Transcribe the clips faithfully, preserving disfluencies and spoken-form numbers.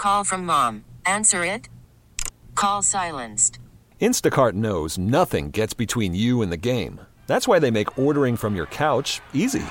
Call from mom. Answer it. Call silenced. Instacart knows nothing gets between you and the game. That's why they make ordering from your couch easy.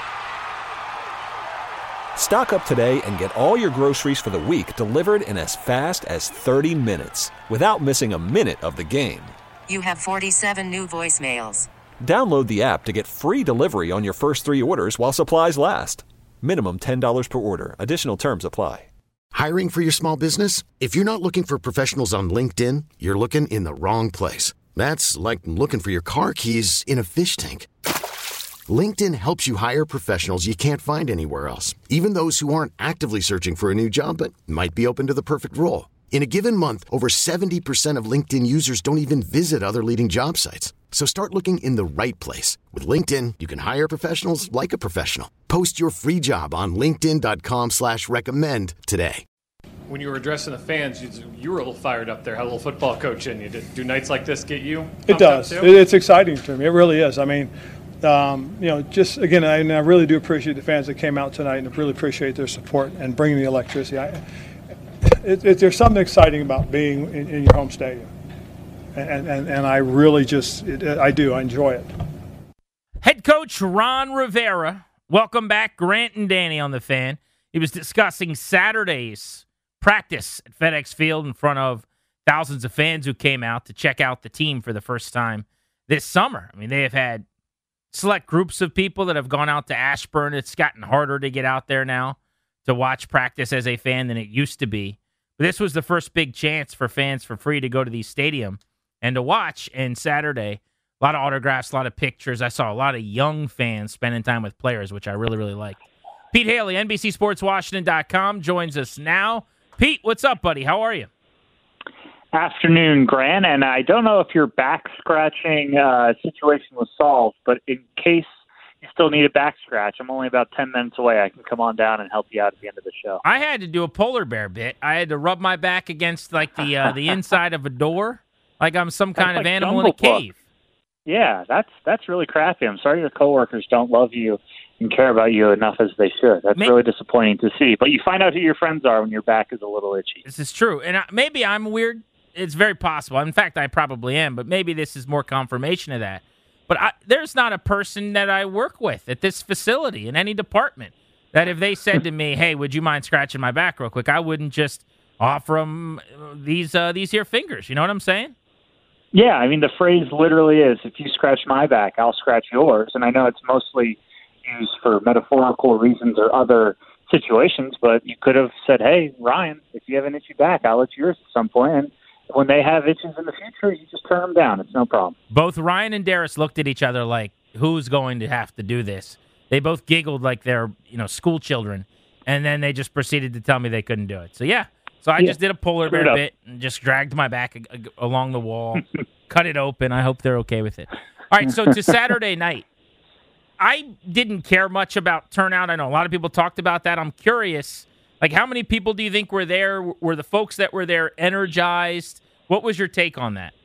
Stock up today and get all your groceries for the week delivered in as fast as thirty minutes without missing a minute of the game. You have forty-seven new voicemails. Download the app to get free delivery on your first three orders while supplies last. Minimum ten dollars per order. Additional terms apply. Hiring for your small business? If you're not looking for professionals on LinkedIn, you're looking in the wrong place. That's like looking for your car keys in a fish tank. LinkedIn helps you hire professionals you can't find anywhere else, even those who aren't actively searching for a new job but might be open to the perfect role. In a given month, over seventy percent of LinkedIn users don't even visit other leading job sites. So start looking in the right place. With LinkedIn, you can hire professionals like a professional. Post your free job on linkedin.com slash recommend today. When you were addressing the fans, you, you were a little fired up there. Had a little football coach in you. Did, do nights like this get you? It does. It, it's exciting to me. It really is. I mean, um, you know, just again, I, and I really do appreciate the fans that came out tonight, and I really appreciate their support and bringing the electricity. I, it, it, there's something exciting about being in, in your home stadium. And, and and I really just, it, I do, I enjoy it. Head coach Ron Rivera, welcome back, Grant and Danny on the Fan. He was discussing Saturday's practice at FedEx Field in front of thousands of fans who came out to check out the team for the first time this summer. I mean, they have had select groups of people that have gone out to Ashburn. It's gotten harder to get out there now to watch practice as a fan than it used to be. But this was the first big chance for fans for free to go to the stadium and to watch. And Saturday, a lot of autographs, a lot of pictures. I saw a lot of young fans spending time with players, which I really, really liked. Pete Haley, N B C Sports Washington dot com, joins us now. Pete, what's up, buddy? How are you? Afternoon, Grant. And I don't know if your back-scratching uh, situation was solved, but in case you still need a back scratch, I'm only about ten minutes away. I can come on down and help you out at the end of the show. I had to do a polar bear bit. I had to rub my back against like the uh, the inside of a door. Like I'm some kind that's of like animal in a cave. Yeah, that's that's really crappy. I'm sorry your coworkers don't love you and care about you enough as they should. That's maybe, really disappointing to see. But you find out who your friends are when your back is a little itchy. This is true. And I, maybe I'm weird. It's very possible. In fact, I probably am. But maybe this is more confirmation of that. But I, there's not a person that I work with at this facility in any department that if they said to me, hey, would you mind scratching my back real quick, I wouldn't just offer them these, uh, these here fingers. You know what I'm saying? Yeah, I mean, the phrase literally is, if you scratch my back, I'll scratch yours. And I know it's mostly used for metaphorical reasons or other situations, but you could have said, hey, Ryan, if you have an itchy back, I'll itch yours at some point. And when they have itches in the future, you just turn them down. It's no problem. Both Ryan and Darius looked at each other like, who's going to have to do this? They both giggled like they're, you know, school children, and then they just proceeded to tell me they couldn't do it. So, yeah. So I yeah. just did a polar bear bit and just dragged my back along the wall, cut it open. I hope they're okay with it. All right, so to Saturday night. I didn't care much about turnout. I know a lot of people talked about that. I'm curious, like how many people do you think were there? Were the folks that were there energized? What was your take on that?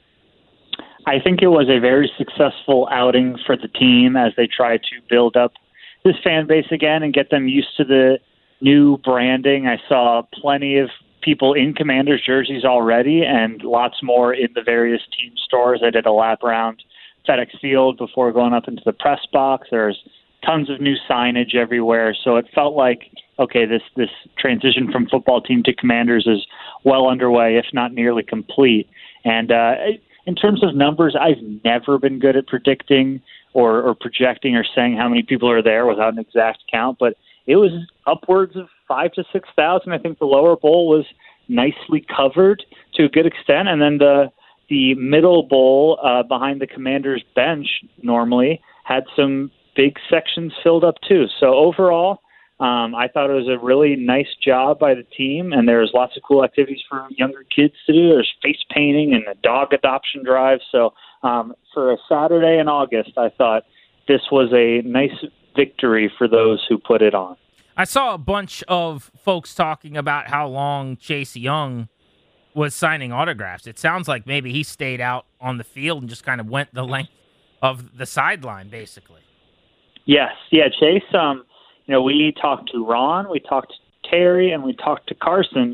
I think it was a very successful outing for the team as they try to build up this fan base again and get them used to the new branding. I saw plenty of people in Commanders jerseys already and lots more in the various team stores. I did a lap around FedEx Field before going up into the press box. There's tons of new signage everywhere. So it felt like, okay, this, this transition from football team to Commanders is well underway, if not nearly complete. And uh, in terms of numbers, I've never been good at predicting or, or projecting or saying how many people are there without an exact count, but it was upwards of five to six thousand. I think the lower bowl was nicely covered to a good extent, and then the the middle bowl uh, behind the Commanders' bench normally had some big sections filled up too. So overall, um, I thought it was a really nice job by the team, and there's lots of cool activities for younger kids to do. There's face painting and a dog adoption drive. So um, for a Saturday in August, I thought this was a nice victory for those who put it on. I saw a bunch of folks talking about how long Chase Young was signing autographs. It sounds like maybe he stayed out on the field and just kind of went the length of the sideline, basically. Yes, yeah, Chase, um, you know, we talked to Ron, we talked to Terry, and we talked to Carson,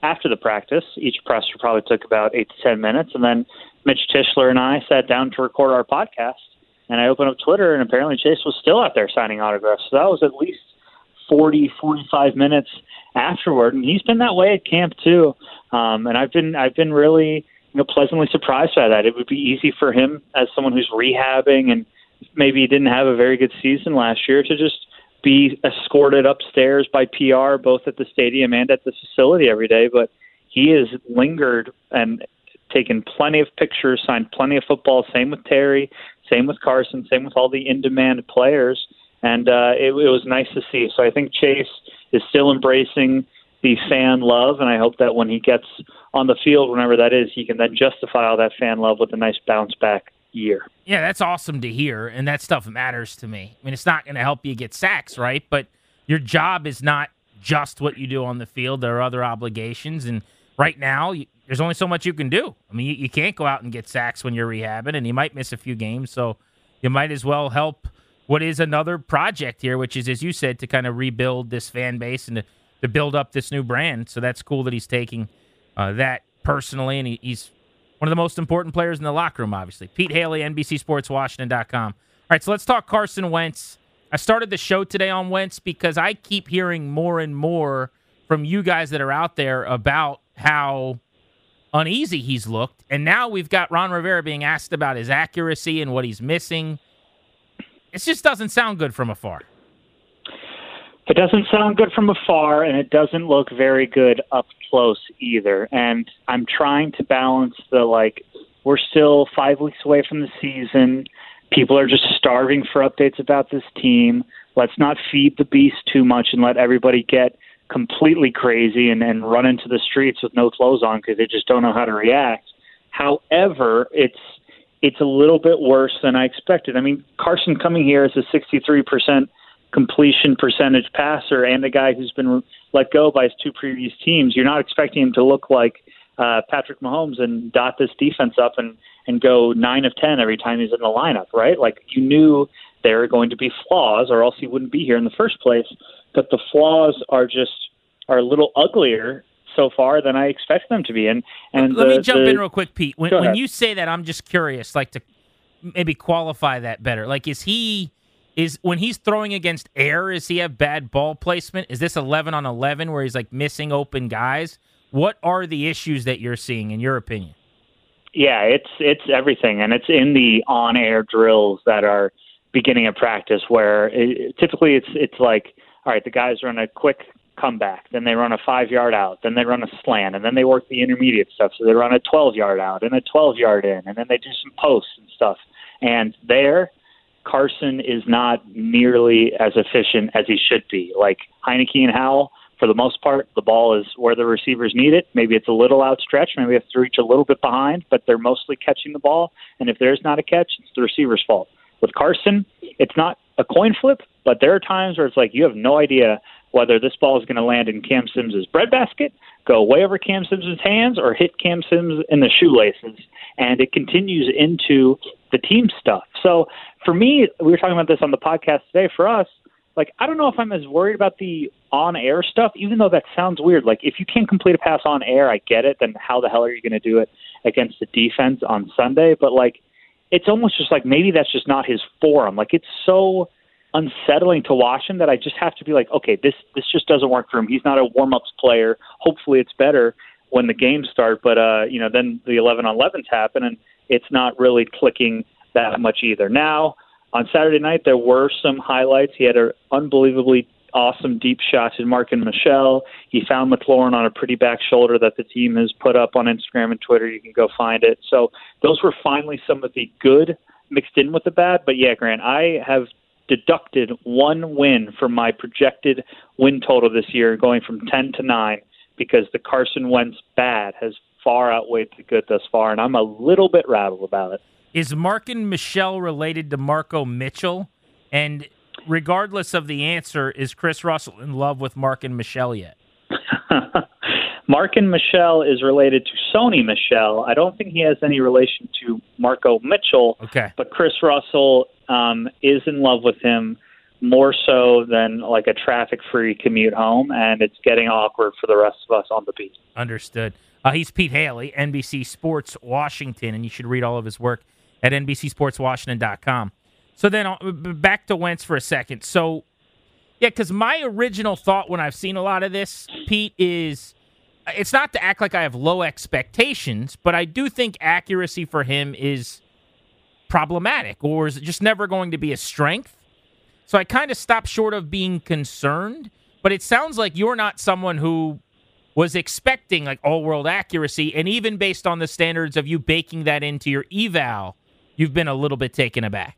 after the practice. Each presser probably took about eight to ten minutes, and then Mitch Tischler and I sat down to record our podcast. And I opened up Twitter, and apparently Chase was still out there signing autographs. So that was at least forty, forty-five minutes afterward, and he's been that way at camp too. Um, and I've been I've been really you know pleasantly surprised by that. It would be easy for him as someone who's rehabbing and maybe didn't have a very good season last year to just be escorted upstairs by P R both at the stadium and at the facility every day. But he has lingered and taken plenty of pictures, signed plenty of football. Same with Terry, same with Carson, same with all the in-demand players. And uh, it, it was nice to see. So I think Chase is still embracing the fan love, and I hope that when he gets on the field, whenever that is, he can then justify all that fan love with a nice bounce-back year. Yeah, that's awesome to hear, and that stuff matters to me. I mean, it's not going to help you get sacks, right? But your job is not just what you do on the field. There are other obligations, and right now, you, there's only so much you can do. I mean, you, you can't go out and get sacks when you're rehabbing, and you might miss a few games, so you might as well help what is another project here, which is, as you said, to kind of rebuild this fan base and to, to build up this new brand. So that's cool that he's taking uh, that personally, and he, he's one of the most important players in the locker room, obviously. Pete Haley, N B C Sports Washington dot com. All right, so let's talk Carson Wentz. I started the show today on Wentz because I keep hearing more and more from you guys that are out there about how uneasy he's looked, and now we've got Ron Rivera being asked about his accuracy and what he's missing. It just doesn't sound good from afar. It doesn't sound good from afar, and it doesn't look very good up close either. And I'm trying to balance the, like, we're still five weeks away from the season. People are just starving for updates about this team. Let's not feed the beast too much and let everybody get completely crazy and, and run into the streets with no clothes on because they just don't know how to react. However, it's It's a little bit worse than I expected. I mean, Carson coming here as a sixty-three percent completion percentage passer and a guy who's been let go by his two previous teams, you're not expecting him to look like uh, Patrick Mahomes and dot this defense up and, and go nine of ten every time he's in the lineup, right? Like, you knew there were going to be flaws or else he wouldn't be here in the first place. But the flaws are just are a little uglier so far than I expect them to be. And and let the, me jump the, in real quick, Pete. When, when you say that, I'm just curious, like to maybe qualify that better. Like, is he is when he's throwing against air? Is he have bad ball placement? Is this eleven on eleven where he's like missing open guys? What are the issues that you're seeing, in your opinion? Yeah, it's it's everything, and it's in the on-air drills that are beginning of practice where it, typically it's it's like, all right, the guys run a quick comeback, then they run a five-yard out, then they run a slant, and then they work the intermediate stuff. So they run a twelve-yard out and a twelve-yard in, and then they do some posts and stuff. And there, Carson is not nearly as efficient as he should be. Like Heineke and Howell, for the most part, the ball is where the receivers need it. Maybe it's a little outstretched. Maybe they have to reach a little bit behind, but they're mostly catching the ball. And if there's not a catch, it's the receiver's fault. With Carson, it's not a coin flip, but there are times where it's like you have no idea whether this ball is going to land in Cam Sims' breadbasket, go way over Cam Sims' hands, or hit Cam Sims in the shoelaces. And it continues into the team stuff. So for me, we were talking about this on the podcast today. For us, like, I don't know if I'm as worried about the on-air stuff, even though that sounds weird. Like, if you can't complete a pass on air, I get it. Then how the hell are you going to do it against the defense on Sunday? But, like, it's almost just like maybe that's just not his forum. Like, it's so unsettling to watch him that I just have to be like, okay, this this just doesn't work for him. He's not a warm-ups player. Hopefully it's better when the games start. But, uh, you know, then the eleven on elevens happen, and it's not really clicking that much either. Now, on Saturday night, there were some highlights. He had an unbelievably awesome deep shot to Marken Michel. He found McLaurin on a pretty back shoulder that the team has put up on Instagram and Twitter. You can go find it. So those were finally some of the good mixed in with the bad. But, yeah, Grant, I have deducted one win from my projected win total this year, going from ten to nine, because the Carson Wentz bad has far outweighed the good thus far, and I'm a little bit rattled about it. Is Marken Michel related to Marco Mitchell? And regardless of the answer, is Chris Russell in love with Marken Michel yet? Marken Michel is related to Sony Michel. I don't think he has any relation to Marco Mitchell. Okay. But Chris Russell um, is in love with him more so than like a traffic-free commute home, and it's getting awkward for the rest of us on the beat. Understood. Uh, he's Pete Haley, N B C Sports Washington, and you should read all of his work at N B C Sports Washington dot com. So then uh, back to Wentz for a second. So, yeah, because my original thought when I've seen a lot of this, Pete, is it's not to act like I have low expectations, but I do think accuracy for him is problematic, or is it just never going to be a strength? So I kind of stopped short of being concerned, but it sounds like you're not someone who was expecting like all-world accuracy, and even based on the standards of you baking that into your eval, you've been a little bit taken aback.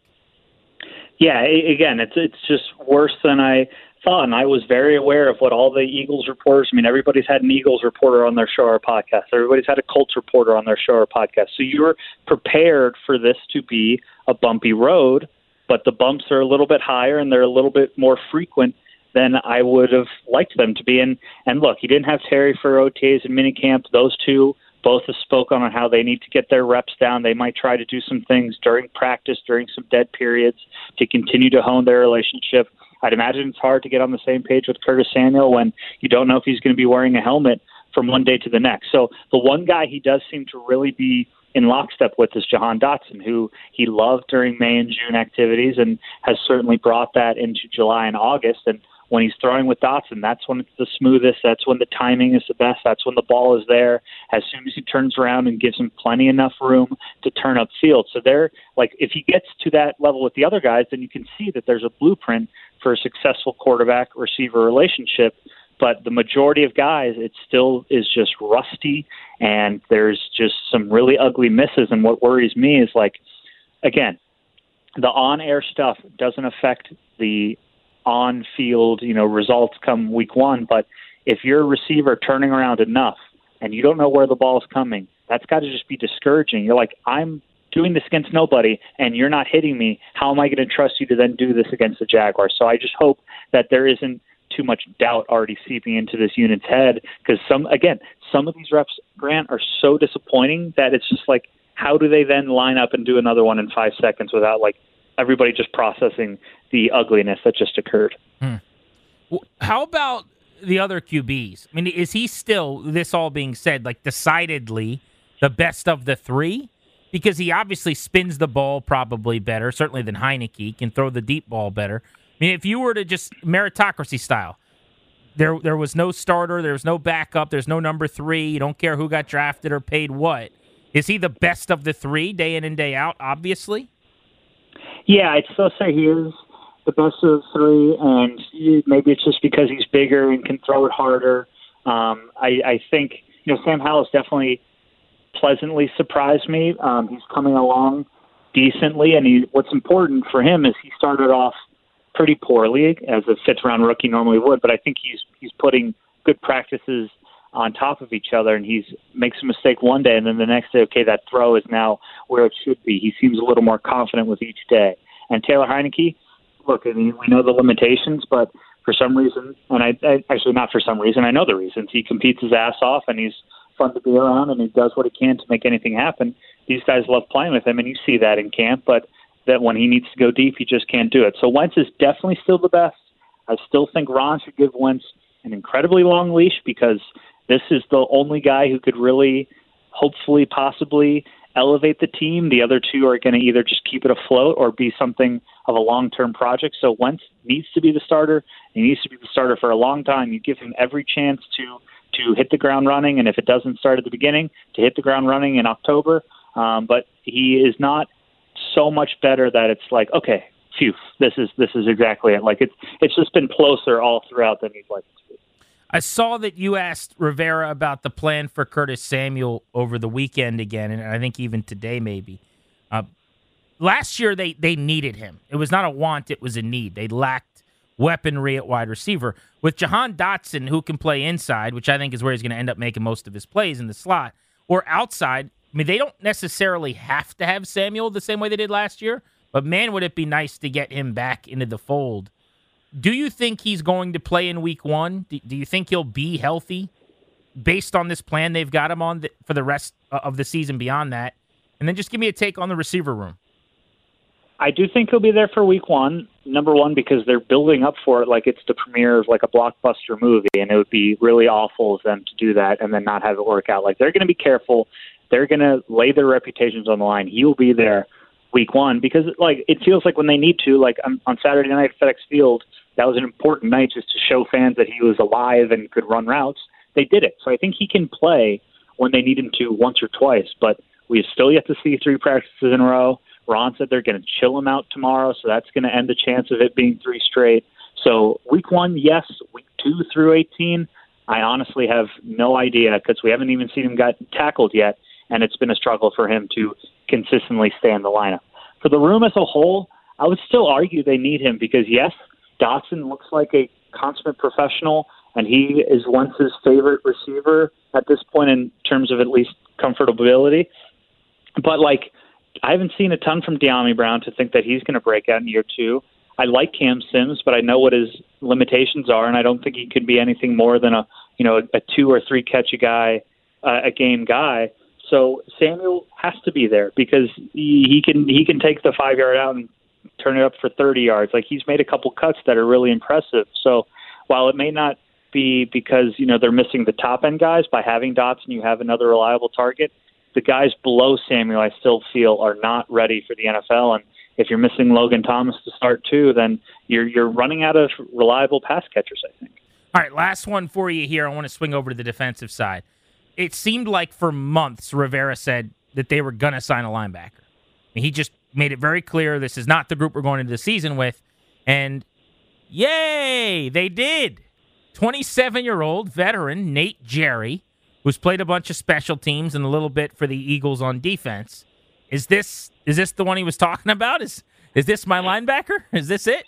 Yeah, again, it's it's just worse than I thought, and I was very aware of what all the Eagles reporters, I mean, everybody's had an Eagles reporter on their show or podcast. Everybody's had a Colts reporter on their show or podcast. So you're prepared for this to be a bumpy road, but the bumps are a little bit higher and they're a little bit more frequent than I would have liked them to be. And, and look, he didn't have Terry for O T As and minicamp. Those two both have spoken on how they need to get their reps down. They might try to do some things during practice, during some dead periods, to continue to hone their relationship. I'd imagine it's hard to get on the same page with Curtis Samuel when you don't know if he's going to be wearing a helmet from one day to the next. So the one guy he does seem to really be in lockstep with is Jahan Dotson, who he loved during May and June activities and has certainly brought that into July and August. And when he's throwing with Dotson, that's when it's the smoothest. That's when the timing is the best. That's when the ball is there. As soon as he turns around and gives him plenty enough room to turn up field. So they're like, if he gets to that level with the other guys, then you can see that there's a blueprint for a successful quarterback receiver relationship. But the majority of guys, it still is just rusty, and there's just some really ugly misses. And what worries me is, like, again, the on-air stuff doesn't affect the on-field, you know, results come week one. But if you're a receiver turning around enough and you don't know where the ball is coming, that's got to just be discouraging. You're like, I'm doing this against nobody, and you're not hitting me. How am I going to trust you to then do this against the Jaguars? So I just hope that there isn't too much doubt already seeping into this unit's head, because some, again, some of these reps, Grant, are so disappointing that it's just like, how do they then line up and do another one in five seconds without like everybody just processing the ugliness that just occurred? Hmm. Well, how about the other Q Bs? I mean, is he still, this all being said, like decidedly the best of the three? Because he obviously spins the ball probably better, certainly than Heineke, can throw the deep ball better. I mean, if you were to just meritocracy style, there there was no starter, there was no backup, there's no number three, you don't care who got drafted or paid what. Is he the best of the three, day in and day out, obviously? Yeah, I'd still say he is the best of the three, and maybe it's just because he's bigger and can throw it harder. Um, I, I think, you know, Sam Howell's definitely pleasantly surprised me. Um, he's coming along decently, and he, what's important for him is he started off pretty poorly, as a fifth-round rookie normally would, but I think he's he's putting good practices on top of each other, and he's makes a mistake one day, and then the next day, okay, that throw is now where it should be. He seems a little more confident with each day. And Taylor Heineke, look, I mean, we know the limitations, but for some reason, and I, I actually not for some reason, I know the reasons. He competes his ass off, and he's fun to be around, and he does what he can to make anything happen. These guys love playing with him, and you see that in camp, but that when he needs to go deep, he just can't do it. So Wentz is definitely still the best. I still think Ron should give Wentz an incredibly long leash, because this is the only guy who could really, hopefully, possibly elevate the team. The other two are going to either just keep it afloat or be something of a long-term project. So Wentz needs to be the starter. He needs to be the starter for a long time. You give him every chance to to hit the ground running, and if it doesn't start at the beginning, to hit the ground running in October. Um, but he is not so much better that it's like, okay, phew, this is this is exactly it. Like it's it's just been closer all throughout than he'd like it to be. I saw that you asked Rivera about the plan for Curtis Samuel over the weekend again, and I think even today maybe. Uh, last year they they needed him. It was not a want, it was a need. They lacked weaponry at wide receiver. With Jahan Dotson, who can play inside, which I think is where he's going to end up making most of his plays in the slot, or outside, I mean, they don't necessarily have to have Samuel the same way they did last year, but man, would it be nice to get him back into the fold. Do you think he's going to play in week one? Do, do you think he'll be healthy based on this plan they've got him on the, for the rest of the season beyond that? And then just give me a take on the receiver room. I do think he'll be there for week one. number one, because they're building up for it like it's the premiere of like a blockbuster movie, and it would be really awful of them to do that and then not have it work out. Like, they're going to be careful. They're going to lay their reputations on the line. He will be there week one because, like, it feels like when they need to, like on, on Saturday night at FedEx Field, that was an important night just to show fans that he was alive and could run routes. They did it. So I think he can play when they need him to once or twice, but we have still yet to see three practices in a row. Ron said they're going to chill him out tomorrow, so that's going to end the chance of it being three straight. So week one, yes. Week two through eighteen, I honestly have no idea because we haven't even seen him get tackled yet, and it's been a struggle for him to consistently stay in the lineup. For the room as a whole, I would still argue they need him because, yes, Dotson looks like a consummate professional, and he is Wentz's favorite receiver at this point in terms of at least comfortability. But, like, I haven't seen a ton from De'Ami Brown to think that he's going to break out in year two. I like Cam Sims, but I know what his limitations are, and I don't think he could be anything more than a you know a two or three catch a guy, uh, a game guy. So Samuel has to be there because he, he can he can take the five yard out and turn it up for thirty yards. Like, he's made a couple cuts that are really impressive. So while it may not be because you know they're missing the top end guys, by having Dotson, you have another reliable target. The guys below Samuel, I still feel, are not ready for the N F L. And if you're missing Logan Thomas to start too, then you're you're running out of reliable pass catchers, I think. All right, last one for you here. I want to swing over to the defensive side. It seemed like for months Rivera said that they were going to sign a linebacker. And he just made it very clear this is not the group we're going into the season with. And yay, they did. twenty-seven-year-old veteran Nate Jerry, who's played a bunch of special teams and a little bit for the Eagles on defense. Is this is this the one he was talking about? Is is this my linebacker? Is this it?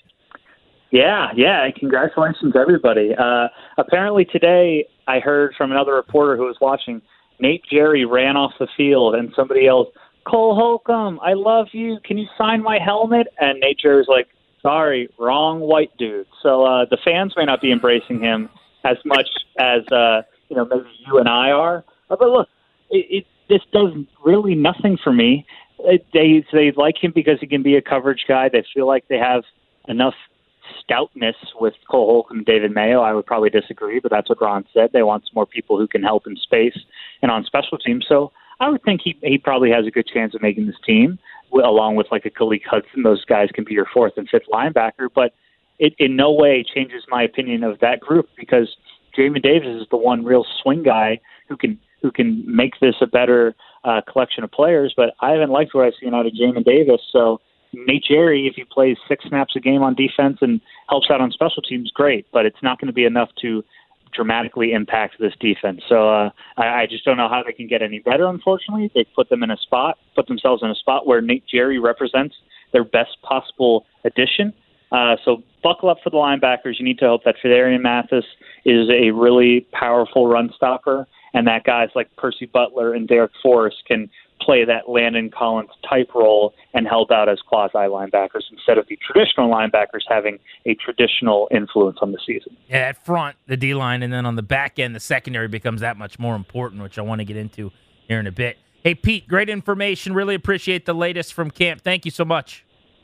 Yeah, yeah. Congratulations, everybody. Uh, apparently today I heard from another reporter who was watching, Nate Jerry ran off the field and somebody else, Cole Holcomb, I love you. Can you sign my helmet? And Nate Jerry's like, sorry, wrong white dude. So uh, the fans may not be embracing him as much as uh, you know, maybe you and I are. But look, it, it this does really nothing for me. It, they they like him because he can be a coverage guy. They feel like they have enough stoutness with Cole Holcomb and David Mayo. I would probably disagree, but that's what Ron said. They want some more people who can help in space and on special teams. So I would think he he probably has a good chance of making this team, along with like a Khalil Hudson. Those guys can be your fourth and fifth linebacker, but it in no way changes my opinion of that group because Jamin Davis is the one real swing guy who can who can make this a better uh, collection of players. But I haven't liked what I've seen out of Jamin Davis. So Nate Jerry, if he plays six snaps a game on defense and helps out on special teams, great. But it's not going to be enough to dramatically impact this defense. So uh, I, I just don't know how they can get any better. Unfortunately, they put them in a spot, put themselves in a spot where Nate Jerry represents their best possible addition. Uh, so buckle up for the linebackers. You need to hope that Phidarian Mathis is a really powerful run stopper, and that guys like Percy Butler and Derek Forrest can play that Landon Collins type role and help out as quasi linebackers instead of the traditional linebackers having a traditional influence on the season. Yeah, at front, the D-line, and then on the back end, the secondary becomes that much more important, which I want to get into here in a bit. Hey, Pete, great information. Really appreciate the latest from camp. Thank you so much.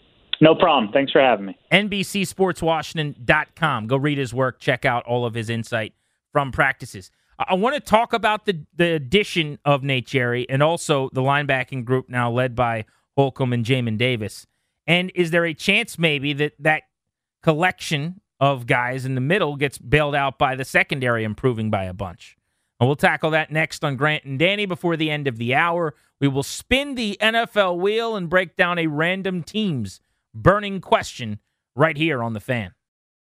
No problem. Thanks for having me. N B C Sports Washington dot com. Go read his work. Check out all of his insight from practices. I want to talk about the, the addition of Nate Jerry and also the linebacking group now led by Holcomb and Jamin Davis. And is there a chance maybe that that collection of guys in the middle gets bailed out by the secondary improving by a bunch? And we'll tackle that next on Grant and Danny before the end of the hour. We will spin the N F L wheel and break down a random team's burning question right here on The Fan.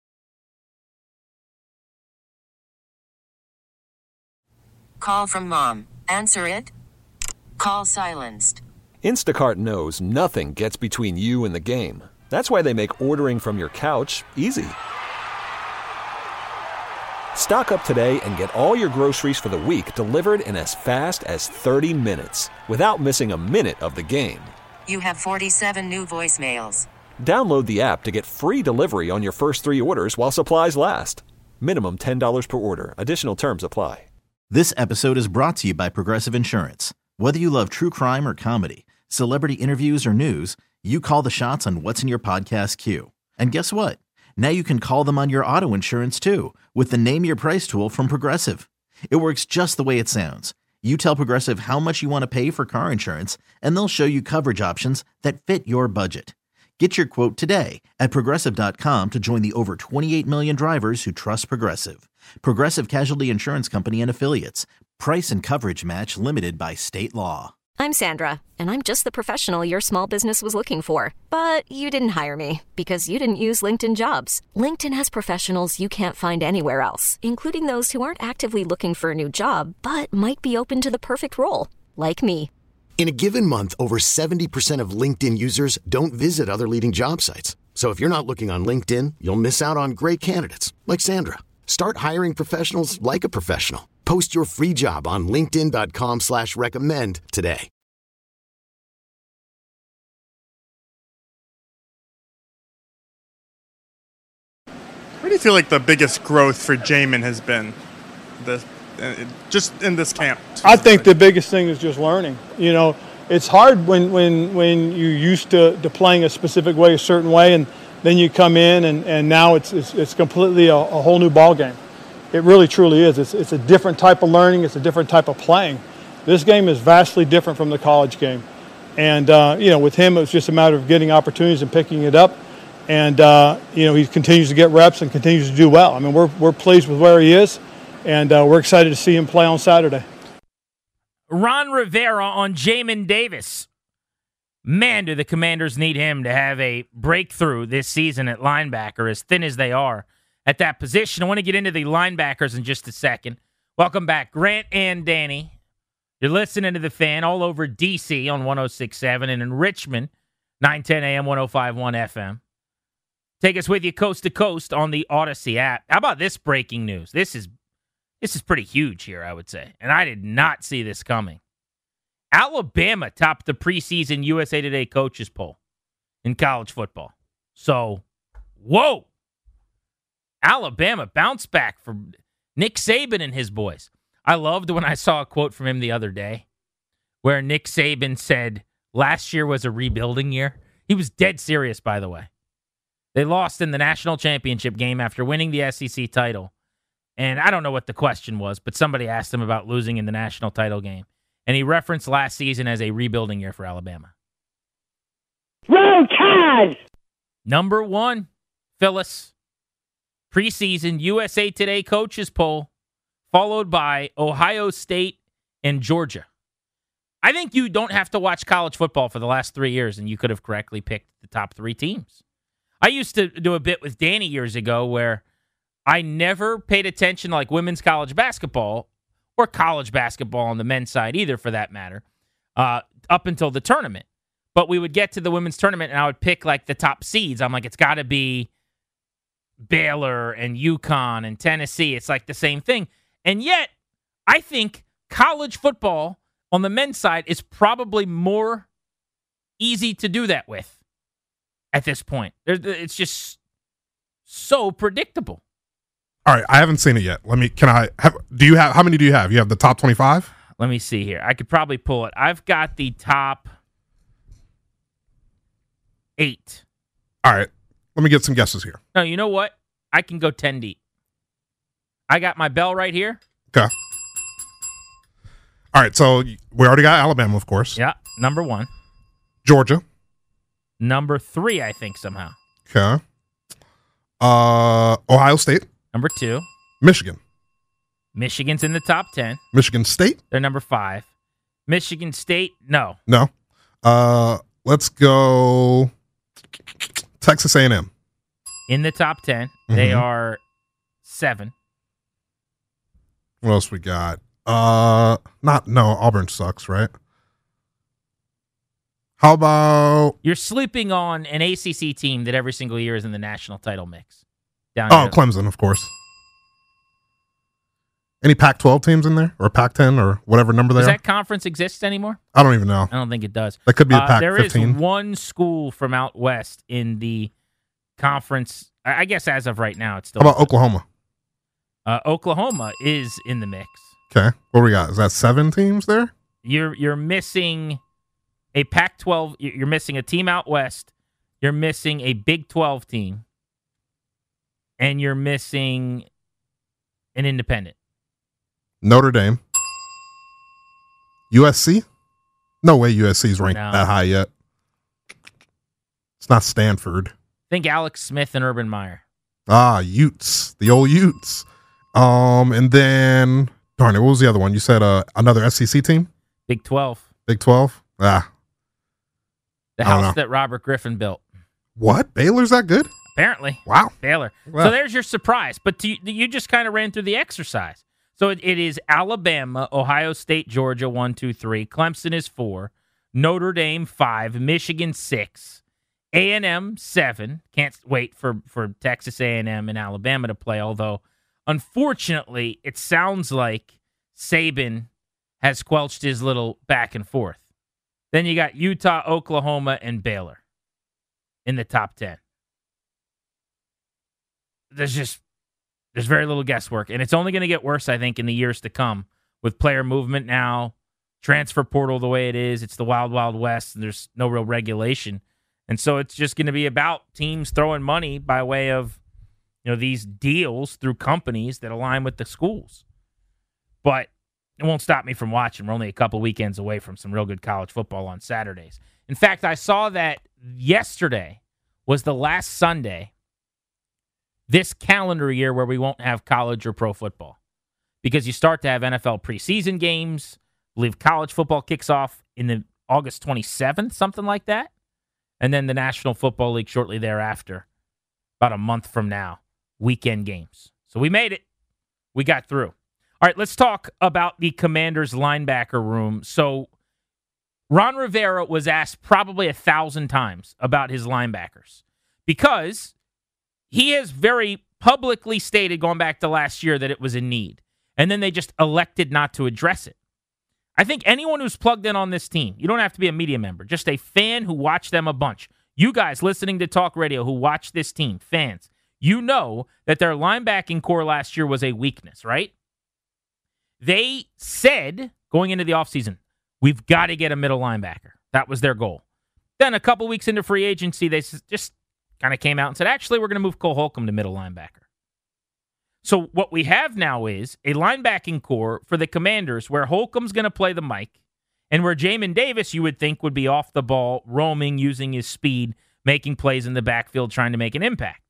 Call from mom. Answer it. Call silenced. Instacart knows nothing gets between you and the game. That's why they make ordering from your couch easy. Stock up today and get all your groceries for the week delivered in as fast as thirty minutes without missing a minute of the game. You have forty-seven new voicemails. Download the app to get free delivery on your first three orders while supplies last. Minimum ten dollars per order. Additional terms apply. This episode is brought to you by Progressive Insurance. Whether you love true crime or comedy, celebrity interviews or news, you call the shots on what's in your podcast queue. And guess what? Now you can call them on your auto insurance too with the Name Your Price tool from Progressive. It works just the way it sounds. You tell Progressive how much you want to pay for car insurance, and they'll show you coverage options that fit your budget. Get your quote today at Progressive dot com to join the over twenty-eight million drivers who trust Progressive. Progressive Casualty Insurance Company and Affiliates. Price and coverage match limited by state law. I'm Sandra, and I'm just the professional your small business was looking for. But you didn't hire me because you didn't use LinkedIn Jobs. LinkedIn has professionals you can't find anywhere else, including those who aren't actively looking for a new job, but might be open to the perfect role, like me. In a given month, over seventy percent of LinkedIn users don't visit other leading job sites. So if you're not looking on LinkedIn, you'll miss out on great candidates like Sandra. Start hiring professionals like a professional. Post your free job on linkedin dot com slash recommend today. Where do you feel like the biggest growth for Jamin has been? The uh, just in this camp. I think the biggest thing is just learning. You know, it's hard when when when you're used to, to playing a specific way, a certain way, and then you come in and, and now it's it's, it's completely a, a whole new ball game. It really truly is. It's it's a different type of learning. It's a different type of playing. This game is vastly different from the college game, and uh, you know, with him, it was just a matter of getting opportunities and picking it up. And uh, you know, he continues to get reps and continues to do well. I mean, we're we're pleased with where he is, and uh, we're excited to see him play on Saturday. Ron Rivera on Jamin Davis. Man, do the Commanders need him to have a breakthrough this season at linebacker, as thin as they are at that position. I want to get into the linebackers in just a second. Welcome back, Grant and Danny. You're listening to The Fan all over D C on one oh six point seven and in Richmond, nine ten a.m., one oh five point one F M. Take us with you coast to coast on the Odyssey app. How about this breaking news? This is this is pretty huge here, I would say, and I did not see this coming. Alabama topped the preseason U S A Today coaches poll in college football. So, whoa! Alabama bounced back from Nick Saban and his boys. I loved when I saw a quote from him the other day where Nick Saban said last year was a rebuilding year. He was dead serious, by the way. They lost in the national championship game after winning the S E C title. And I don't know what the question was, but somebody asked him about losing in the national title game. And he referenced last season as a rebuilding year for Alabama. Roll Tide! Number one, Phyllis. Preseason U S A Today coaches poll, followed by Ohio State and Georgia. I think you don't have to watch college football for the last three years, and you could have correctly picked the top three teams. I used to do a bit with Danny years ago where I never paid attention to like women's college basketball or college basketball on the men's side either, for that matter, uh, up until the tournament. But we would get to the women's tournament, and I would pick like the top seeds. I'm like, it's got to be Baylor and UConn and Tennessee. It's like the same thing. And yet, I think college football on the men's side is probably more easy to do that with at this point. It's just so predictable. All right, I haven't seen it yet. Let me, can I, have, do you have, how many do you have? You have the top twenty-five? Let me see here. I could probably pull it. I've got the top eight. All right, let me get some guesses here. No, you know what? I can go ten deep. I got my bell right here. Okay. All right, so we already got Alabama, of course. Yeah, number one. Georgia. Number three, I think, somehow. Okay. Uh, Ohio State. Number two. Michigan. Michigan's in the top ten. Michigan State. They're number five. Michigan State, no. No. Uh, let's go Texas A and M. In the top ten. Mm-hmm. They are seven. What else we got? Uh, not, no, Auburn sucks, right? How about... You're sleeping on an A C C team that every single year is in the national title mix. Down oh, Clemson, of course. Any Pac twelve teams in there? Or Pac ten or whatever number they does are? Does that conference exist anymore? I don't even know. I don't think it does. That could be a Pac uh, there fifteen. There is one school from out west in the conference. I guess as of right now, it's still... How about Oklahoma? Uh, Oklahoma is in the mix. Okay. What do we got? Is that seven teams there? You're you're missing a Pac twelve. You're missing a team out west. You're missing a Big twelve team. and you're missing an independent. Notre Dame. U S C? No way U S C's ranked No. that high yet. It's not Stanford. Think Alex Smith and Urban Meyer. Ah, Utes. The old Utes. Um, and then, darn it, what was the other one? You said uh, another S E C team? Big twelve. Big twelve? Ah. The I don't house know. that Robert Griffin built. What? Baylor's that good? Apparently. Wow. Baylor. Wow. So there's your surprise. But to, you just kind of ran through the exercise. So it, it is Alabama, Ohio State, Georgia, one, two, three. Clemson is four. Notre Dame, five. Michigan, six. A and M, seven. Can't wait for, for Texas A and M and Alabama to play, although, unfortunately, it sounds like Saban has squelched his little back and forth. Then you got Utah, Oklahoma, and Baylor in the top ten. There's just there's very little guesswork, and it's only going to get worse, I think, in the years to come with player movement now, transfer portal the way it is. It's the wild, wild west, and there's no real regulation. And so it's just going to be about teams throwing money by way of, you know, these deals through companies that align with the schools. But it won't stop me from watching. We're only a couple weekends away from some real good college football on Saturdays. In fact, I saw that yesterday was the last Sunday this calendar year where we won't have college or pro football, because you start to have N F L preseason games. I believe college football kicks off in the August twenty-seventh, something like that. And then the National Football League shortly thereafter, about a month from now, weekend games. So we made it. We got through. All right, let's talk about the Commanders linebacker room. So Ron Rivera was asked probably a thousand times about his linebackers, because he has very publicly stated going back to last year that it was a need. And then they just elected not to address it. I think anyone who's plugged in on this team, you don't have to be a media member, just a fan who watched them a bunch. You guys listening to Talk Radio who watch this team, fans, you know that their linebacking core last year was a weakness, right? They said going into the offseason, we've got to get a middle linebacker. That was their goal. Then a couple weeks into free agency, they just kind of came out and said, actually, we're going to move Cole Holcomb to middle linebacker. So what we have now is a linebacking core for the Commanders where Holcomb's going to play the mic, and where Jamin Davis, you would think, would be off the ball, roaming, using his speed, making plays in the backfield, trying to make an impact.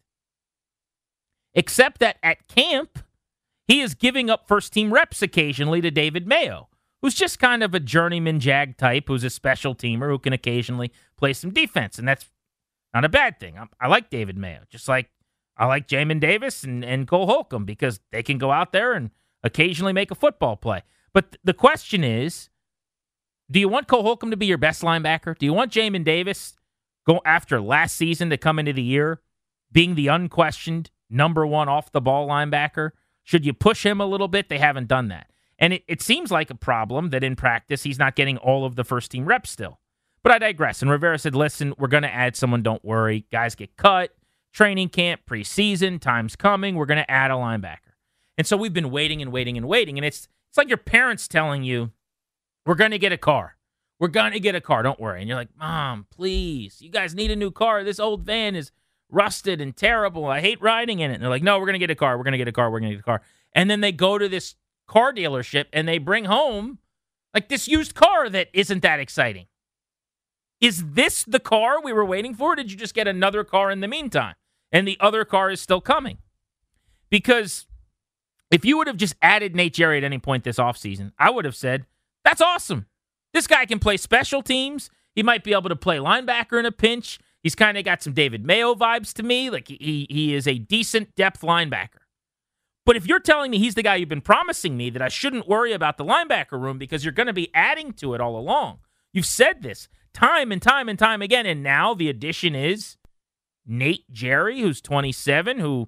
Except that at camp, he is giving up first-team reps occasionally to David Mayo, who's just kind of a journeyman jag type, who's a special teamer who can occasionally play some defense, and that's not a bad thing. I, I like David Mayo, just like I like Jamin Davis and, and Cole Holcomb, because they can go out there and occasionally make a football play. But th- the question is, do you want Cole Holcomb to be your best linebacker? Do you want Jamin Davis, go after last season, to come into the year being the unquestioned number one off-the-ball linebacker? Should you push him a little bit? They haven't done that. And it, it seems like a problem that in practice he's not getting all of the first-team reps still. But I digress. And Rivera said, listen, we're going to add someone. Don't worry. Guys get cut. Training camp, preseason, time's coming. We're going to add a linebacker. And so we've been waiting and waiting and waiting. And it's it's like your parents telling you, we're going to get a car. We're going to get a car. Don't worry. And you're like, Mom, please. You guys need a new car. This old van is rusted and terrible. I hate riding in it. And they're like, no, we're going to get a car. We're going to get a car. We're going to get a car. And then they go to this car dealership and they bring home like this used car that isn't that exciting. Is this the car we were waiting for? Or did you just get another car in the meantime? And the other car is still coming. Because if you would have just added Nate Jerry at any point this offseason, I would have said, that's awesome. This guy can play special teams. He might be able to play linebacker in a pinch. He's kind of got some David Mayo vibes to me. Like he he is a decent depth linebacker. But if you're telling me he's the guy you've been promising me, that I shouldn't worry about the linebacker room because you're going to be adding to it all along. You've said this time and time and time again, and now the addition is Nate Jerry, who's twenty-seven, who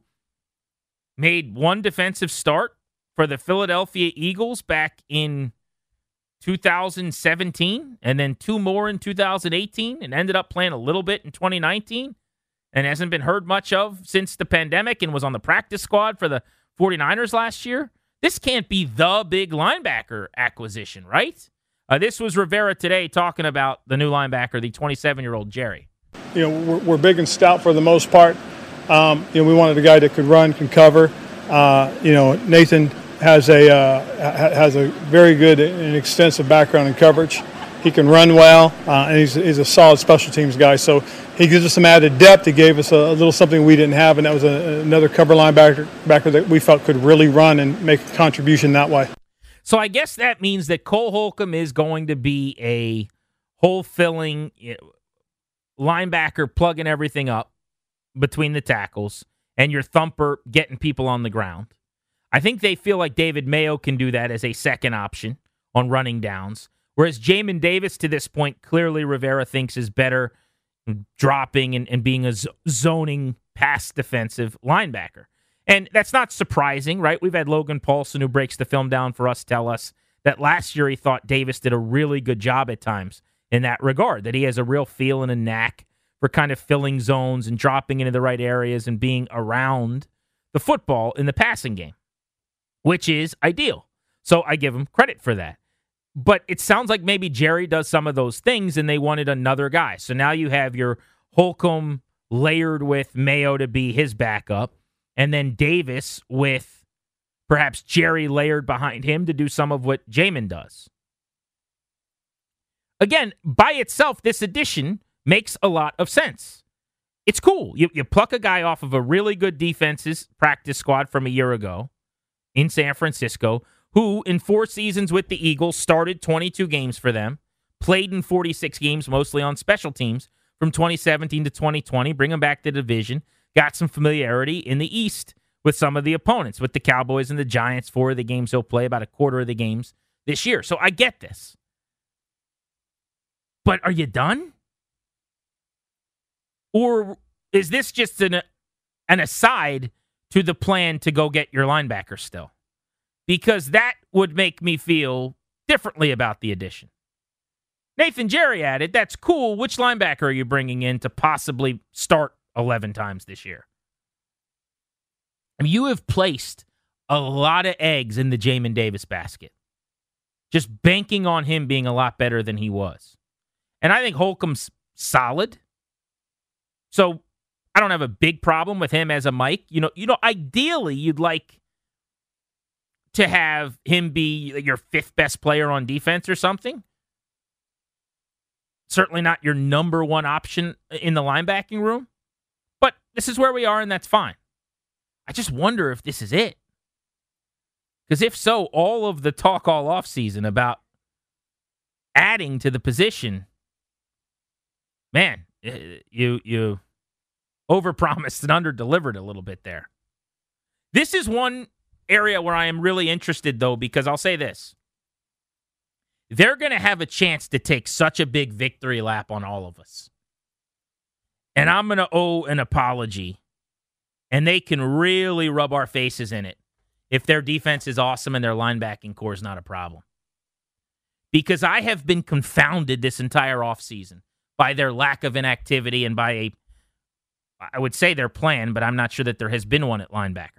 made one defensive start for the Philadelphia Eagles back in two thousand seventeen, and then two more in two thousand eighteen, and ended up playing a little bit in twenty nineteen, and hasn't been heard much of since the pandemic, and was on the practice squad for the 49ers last year. This can't be the big linebacker acquisition, right? Uh, this was Rivera today talking about the new linebacker, the twenty-seven-year-old Jerry. You know, we're, we're big and stout for the most part. Um, you know, we wanted a guy that could run, can cover. Uh, you know, Nathan has a uh, ha- has a very good and extensive background in coverage. He can run well, uh, and he's, he's a solid special teams guy. So he gives us some added depth. He gave us a, a little something we didn't have, and that was a, another cover linebacker backer that we felt could really run and make a contribution that way. So I guess that means that Cole Holcomb is going to be a hole-filling you know, linebacker, plugging everything up between the tackles, and your thumper getting people on the ground. I think they feel like David Mayo can do that as a second option on running downs. Whereas Jamin Davis, to this point, clearly Rivera thinks is better dropping and, and being a z- zoning pass defensive linebacker. And that's not surprising, right? We've had Logan Paulson, who breaks the film down for us, tell us that last year he thought Davis did a really good job at times in that regard, that he has a real feel and a knack for kind of filling zones and dropping into the right areas and being around the football in the passing game, which is ideal. So I give him credit for that. But it sounds like maybe Jerry does some of those things and they wanted another guy. So now you have your Holcomb layered with Mayo to be his backup, and then Davis with perhaps Jerry layered behind him to do some of what Jamin does. Again, by itself, this addition makes a lot of sense. It's cool. You, you pluck a guy off of a really good defense's practice squad from a year ago in San Francisco, who in four seasons with the Eagles started twenty-two games for them, played in forty-six games, mostly on special teams, from twenty seventeen to twenty twenty, bring him back to the division, got some familiarity in the East with some of the opponents, with the Cowboys and the Giants, four of the games he'll play, about a quarter of the games this year. So I get this. But are you done? Or is this just an, an aside to the plan to go get your linebacker still? Because that would make me feel differently about the addition. Nathan Jerry added, that's cool. Which linebacker are you bringing in to possibly start eleven times this year? I mean, you have placed a lot of eggs in the Jamin Davis basket, just banking on him being a lot better than he was. And I think Holcomb's solid. So I don't have a big problem with him as a Mike. You know, you know, ideally you'd like to have him be your fifth best player on defense or something. Certainly not your number one option in the linebacking room. But this is where we are, and that's fine. I just wonder if this is it. Because if so, all of the talk all offseason about adding to the position, man, you you overpromised and underdelivered a little bit there. This is one area where I am really interested, though, because I'll say this. They're going to have a chance to take such a big victory lap on all of us. And I'm going to owe an apology. And they can really rub our faces in it if their defense is awesome and their linebacking core is not a problem. Because I have been confounded this entire offseason by their lack of inactivity and by a, I would say their plan, but I'm not sure that there has been one at linebacker.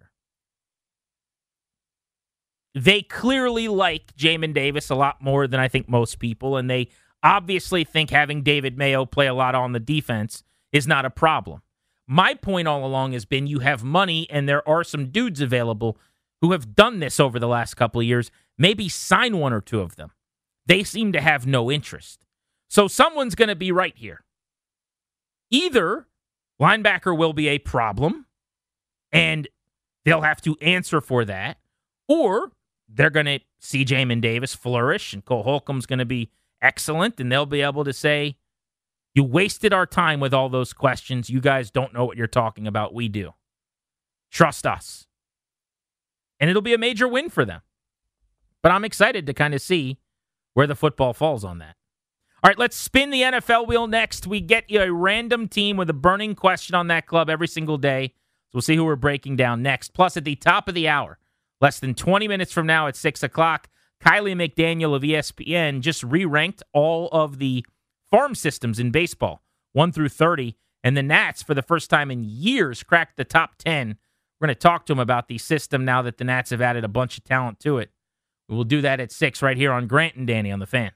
They clearly like Jamin Davis a lot more than I think most people, and they obviously think having David Mayo play a lot on the defense is not a problem. My point all along has been you have money, and there are some dudes available who have done this over the last couple of years. Maybe sign one or two of them. They seem to have no interest. So someone's going to be right here. Either linebacker will be a problem, and they'll have to answer for that, or they're going to see Jamin Davis flourish, and Cole Holcomb's going to be excellent, and they'll be able to say, you wasted our time with all those questions. You guys don't know what you're talking about. We do. Trust us. And it'll be a major win for them. But I'm excited to kind of see where the football falls on that. All right, let's spin the N F L wheel next. We get you a random team with a burning question on that club every single day. So we'll see who we're breaking down next. Plus, at the top of the hour, less than twenty minutes from now at six o'clock, Kylie McDaniel of E S P N just re-ranked all of the farm systems in baseball, one through thirty, and the Nats, for the first time in years, cracked the top ten. We're going to talk to him about the system now that the Nats have added a bunch of talent to it. We'll do that at six right here on Grant and Danny on The Fan.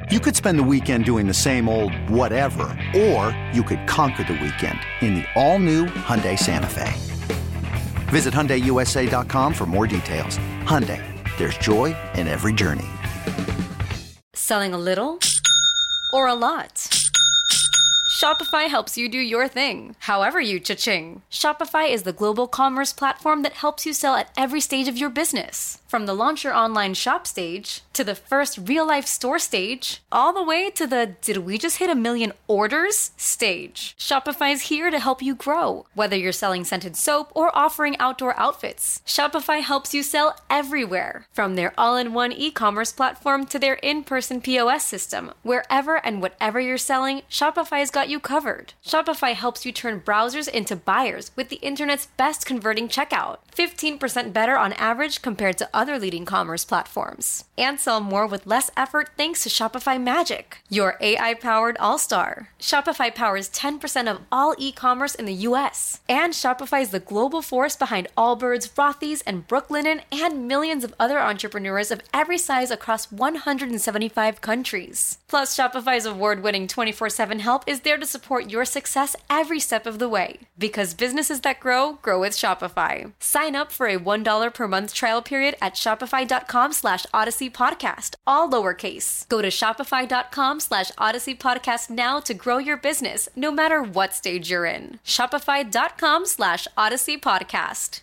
You could spend the weekend doing the same old whatever, or you could conquer the weekend in the all-new Hyundai Santa Fe. Visit Hyundai U S A dot com for more details. Hyundai, there's joy in every journey. Selling a little or a lot? Shopify helps you do your thing, however you cha-ching. Shopify is the global commerce platform that helps you sell at every stage of your business. From the launch your online shop stage, to the first real-life store stage, all the way to the did we just hit a million orders stage. Shopify's here to help you grow. Whether you're selling scented soap or offering outdoor outfits, Shopify helps you sell everywhere. From their all-in-one e-commerce platform to their in-person P O S system, wherever and whatever you're selling, Shopify's got you covered. Shopify helps you turn browsers into buyers with the internet's best converting checkout. fifteen percent better on average compared to other leading commerce platforms. And sell more with less effort thanks to Shopify Magic, your A I-powered all-star. Shopify powers ten percent of all e-commerce in the U S. And Shopify is the global force behind Allbirds, Rothy's, and Brooklinen, and millions of other entrepreneurs of every size across one hundred seventy-five countries. Plus, Shopify's award-winning twenty-four seven help is there to support your success every step of the way. Because businesses that grow, grow with Shopify. Sign up for a one dollar per month trial period at shopify.com slash Odyssey Podcast, all lowercase. Go to shopify.com slash Odyssey Podcast now to grow your business, no matter what stage you're in. Shopify.com slash Odyssey Podcast.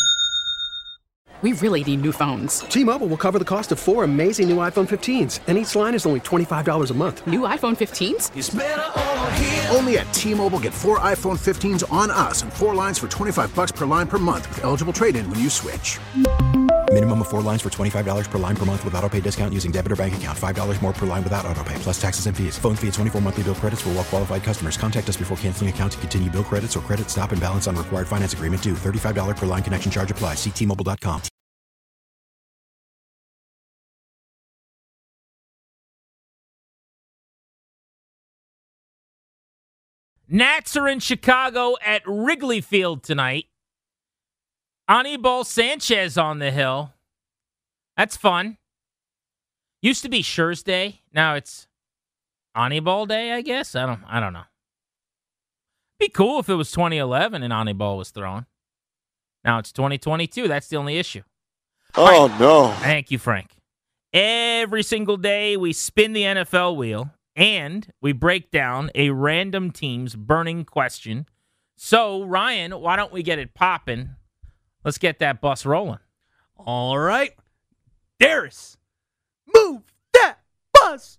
We really need new phones. T-Mobile will cover the cost of four amazing new iPhone fifteens, and each line is only twenty-five dollars a month. New iPhone fifteens? It's better over here. Only at T-Mobile, get four iPhone fifteens on us and four lines for twenty-five bucks per line per month with eligible trade-in when you switch. Minimum of four lines for twenty-five dollars per line per month with autopay discount using debit or bank account. five dollars more per line without autopay, plus taxes and fees. Phone fee at twenty-four monthly bill credits for well-qualified customers. Contact us before canceling account to continue bill credits or credit stop and balance on required finance agreement due. thirty-five dollars per line connection charge applies. See T Mobile dot com. Nats are in Chicago at Wrigley Field tonight. Anibal Sanchez on the hill. That's fun. Used to be Scherz Day. Now it's Anibal Day, I guess. I don't I don't know. Be cool if it was twenty eleven and Anibal was thrown. Now it's twenty twenty-two. That's the only issue. Oh, right. No. Thank you, Frank. Every single day we spin the N F L wheel and we break down a random team's burning question. So, Ryan, why don't we get it popping? Let's get that bus rolling. All right. Darius, move that bus.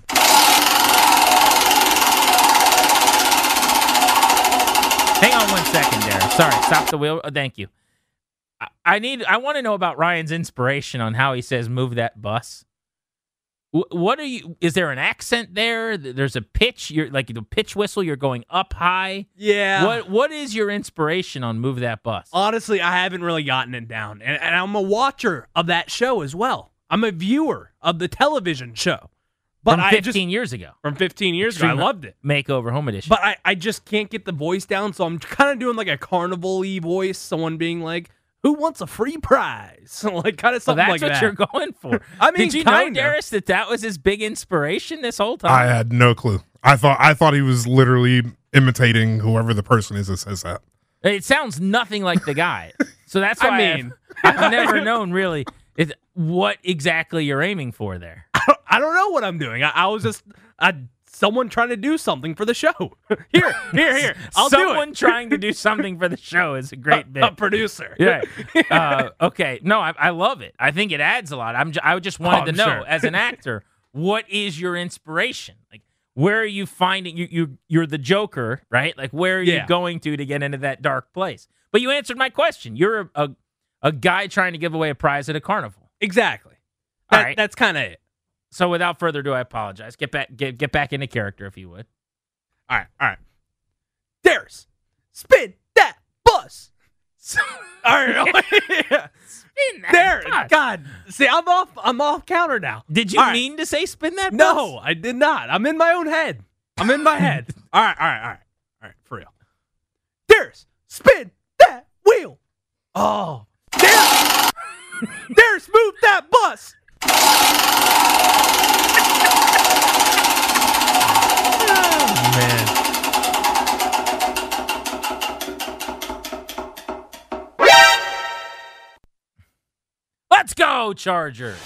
Hang on one second, Darius. Sorry, stop the wheel. Oh, thank you. I, I need. I want to know about Ryan's inspiration on how he says "move that bus." What are you? Is there an accent there? There's a pitch. You're like the pitch whistle. You're going up high. Yeah. What What is your inspiration on "Move That Bus"? Honestly, I haven't really gotten it down, and, and I'm a watcher of that show as well. I'm a viewer of the television show. But from fifteen I just, years ago. From fifteen years Extreme ago, I loved it. Makeover Home Edition. But I, I just can't get the voice down, so I'm kind of doing like a carnival-y voice. Someone being like, "Who wants a free prize?" Like kind of something well, like that. That's what you're going for. I mean, did you kinda. know, Darius, that that was his big inspiration this whole time? I had no clue. I thought I thought he was literally imitating whoever the person is that says that. It sounds nothing like the guy. So that's why I mean, I've, I've never known really is what exactly you're aiming for there. I don't, I don't know what I'm doing. I, I was just I, someone trying to do something for the show. Here, here, here. I'll someone do it. Someone trying to do something for the show is a great bit. A producer. Yeah. Uh, okay. No, I, I love it. I think it adds a lot. I'm. J- I just wanted oh, to know, sure. as an actor, what is your inspiration? Like, where are you finding you? You you're the Joker, right? Like, where are yeah. you going to to get into that dark place? But you answered my question. You're a a, a guy trying to give away a prize at a carnival. Exactly. All that, right. That's kind of it. So without further ado, I apologize. Get back, get get back into character, if you would. All right, all right. Darius, spin that bus. all right, yeah. Spin that there, bus. God, see, I'm off. I'm off counter now. Did you all mean right. to say spin that bus? No, I did not. I'm in my own head. I'm in my head. All right, all right, all right, all right. For real. Darius, spin that wheel. Oh, Darius, Darius, move that bus. Let's go, Chargers.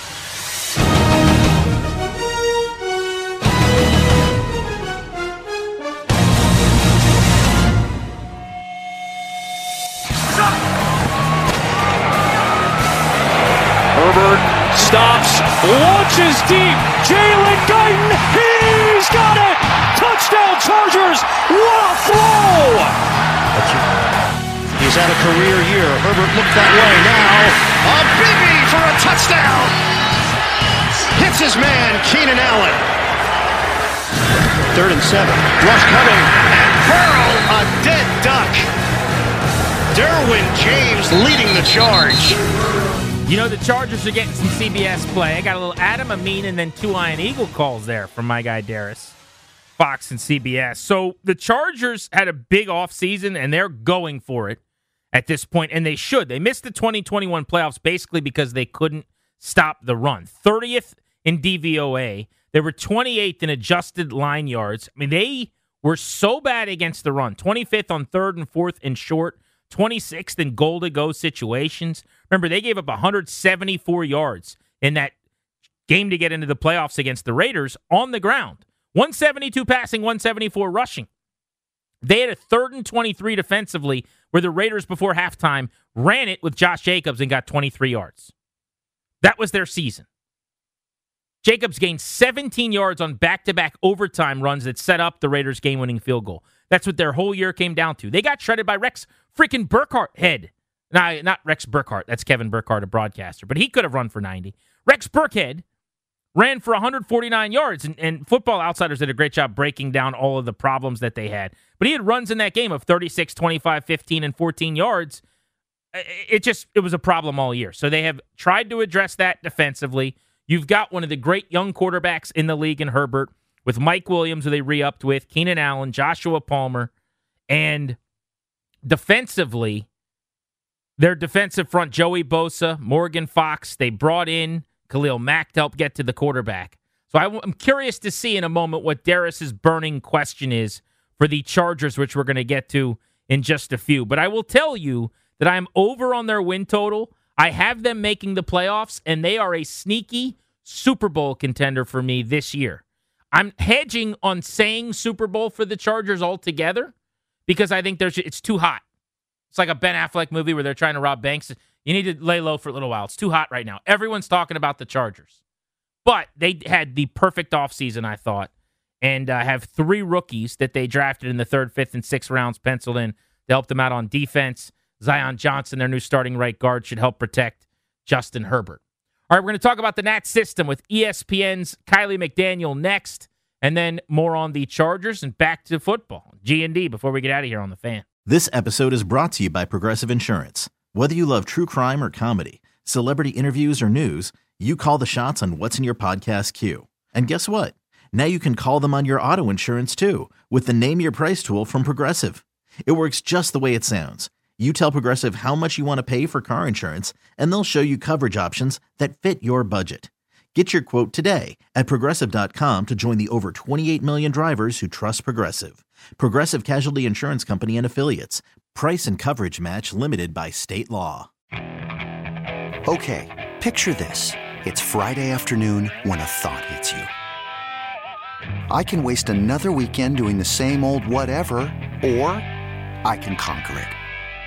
Herbert stops, launches deep. Jalen Guyton, he's got it! Touchdown Chargers! What a throw! He's had a career year. Herbert looked that way now. A biggie for a touchdown! Hits his man, Keenan Allen. Third and seven. Rush coming. And Burrow, a dead duck. Derwin James leading the charge. You know, the Chargers are getting some C B S play. I got a little Adam Amin and then two Iron Eagle calls there from my guy Darius, Fox and C B S. So the Chargers had a big offseason, and they're going for it at this point, and they should. They missed the twenty twenty-one playoffs basically because they couldn't stop the run. thirtieth in D V O A. They were twenty-eighth in adjusted line yards. I mean, they were so bad against the run. twenty-fifth on third and fourth and short. twenty-sixth in goal-to-go situations. Remember, they gave up one hundred seventy-four yards in that game to get into the playoffs against the Raiders on the ground. one seventy-two passing, one seventy-four rushing. They had a third and twenty-three defensively where the Raiders before halftime ran it with Josh Jacobs and got twenty-three yards. That was their season. Jacobs gained seventeen yards on back-to-back overtime runs that set up the Raiders' game-winning field goal. That's what their whole year came down to. They got shredded by Rex freaking Burkhardt head. Nah, not Rex Burkhardt. That's Kevin Burkhardt, a broadcaster. But he could have run for ninety. Rex Burkhead ran for one hundred forty-nine yards, and, and Football Outsiders did a great job breaking down all of the problems that they had. But he had runs in that game of thirty-six, twenty-five, fifteen, and fourteen yards. It just, it was a problem all year. So they have tried to address that defensively. You've got one of the great young quarterbacks in the league in Herbert, with Mike Williams, who they re-upped with, Keenan Allen, Joshua Palmer, and defensively, their defensive front, Joey Bosa, Morgan Fox, they brought in Khalil Mack to help get to the quarterback. So I, I'm curious to see in a moment what Darius's burning question is for the Chargers, which we're going to get to in just a few. But I will tell you that I am over on their win total. I have them making the playoffs, and they are a sneaky Super Bowl contender for me this year. I'm hedging on saying Super Bowl for the Chargers altogether because I think there's it's too hot. It's like a Ben Affleck movie where they're trying to rob banks. You need to lay low for a little while. It's too hot right now. Everyone's talking about the Chargers. But they had the perfect offseason, I thought, and uh, have three rookies that they drafted in the third, fifth, and sixth rounds penciled in to help them out on defense. Zion Johnson, their new starting right guard, should help protect Justin Herbert. All right, we're going to talk about the Nats system with E S P N's Kylie McDaniel next, and then more on the Chargers and back to football. G and D before we get out of here on the Fan. This episode is brought to you by Progressive Insurance. Whether you love true crime or comedy, celebrity interviews or news, you call the shots on what's in your podcast queue. And guess what? Now you can call them on your auto insurance too with the Name Your Price tool from Progressive. It works just the way it sounds. You tell Progressive how much you want to pay for car insurance, and they'll show you coverage options that fit your budget. Get your quote today at Progressive dot com to join the over twenty-eight million drivers who trust Progressive. Progressive Casualty Insurance Company and Affiliates. Price and coverage match limited by state law. Okay, picture this. It's Friday afternoon when a thought hits you. I can waste another weekend doing the same old whatever, or I can conquer it.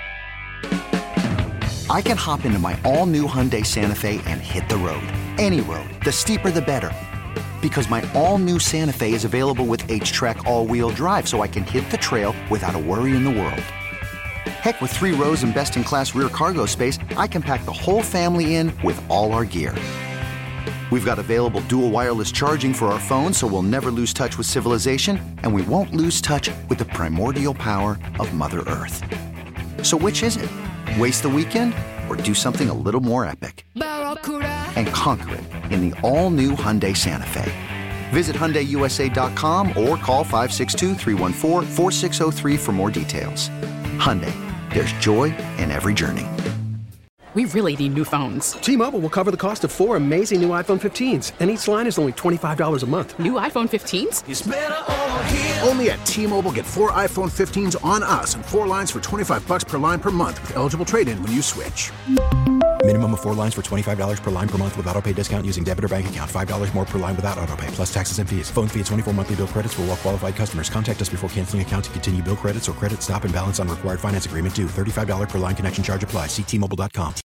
I can hop into my all-new Hyundai Santa Fe and hit the road. Any road. The steeper, the better. Because my all-new Santa Fe is available with H-Track all-wheel drive, so I can hit the trail without a worry in the world. Heck, with three rows and best-in-class rear cargo space, I can pack the whole family in with all our gear. We've got available dual wireless charging for our phones, so we'll never lose touch with civilization, and we won't lose touch with the primordial power of Mother Earth. So which is it? Waste the weekend or do something a little more epic? And conquer it in the all-new Hyundai Santa Fe. Visit Hyundai U S A dot com or call five six two, three one four, four six zero three for more details. Hyundai, there's joy in every journey. We really need new phones. T-Mobile will cover the cost of four amazing new iPhone fifteens, and each line is only twenty-five dollars a month. New iPhone fifteens? It's better over here. Only at T-Mobile, get four iPhone fifteens on us and four lines for twenty-five bucks per line per month with eligible trade-in when you switch. Minimum of four lines for twenty-five dollars per line per month with auto pay discount using debit or bank account. five dollars more per line without auto pay, plus taxes and fees. Phone fee at twenty-four monthly bill credits for well qualified customers. Contact us before canceling account to continue bill credits or credit stop and balance on required finance agreement due. thirty-five dollars per line connection charge applies. See T Mobile dot com.